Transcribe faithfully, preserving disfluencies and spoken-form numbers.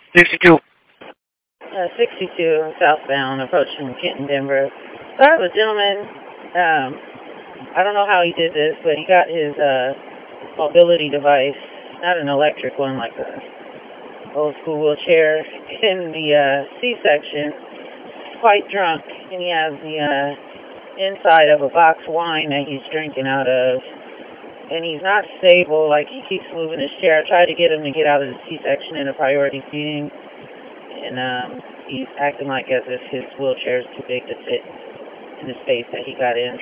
sixty-two. Uh, sixty-two southbound, approaching Kenton, Denver. So I have a gentleman, um, I don't know how he did this, but he got his uh, mobility device, not an electric one like a old school wheelchair, in the uh, C-section, quite drunk, and he has the uh, inside of a box of wine that he's drinking out of, and he's not stable, like he keeps moving his chair. I tried to get him to get out of the C-section in a priority seating, and um, he's acting like as if his wheelchair is too big to fit in the space that he got in.